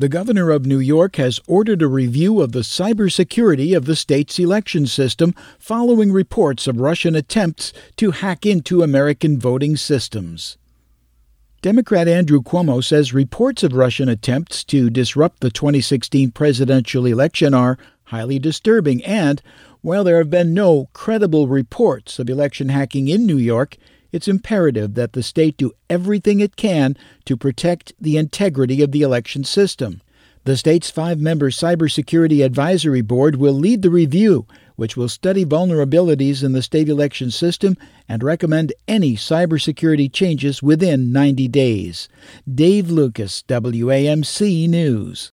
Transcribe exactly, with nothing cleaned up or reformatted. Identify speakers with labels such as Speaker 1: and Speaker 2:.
Speaker 1: The governor of New York has ordered a review of the cybersecurity of the state's election system following reports of Russian attempts to hack into American voting systems. Democrat Andrew Cuomo says reports of Russian attempts to disrupt the twenty sixteen presidential election are highly disturbing and, while there have been no credible reports of election hacking in New York, it's imperative that the state do everything it can to protect the integrity of the election system. The state's five-member Cybersecurity Advisory Board will lead the review, which will study vulnerabilities in the state election system and recommend any cybersecurity changes within ninety days. Dave Lucas, W A M C News.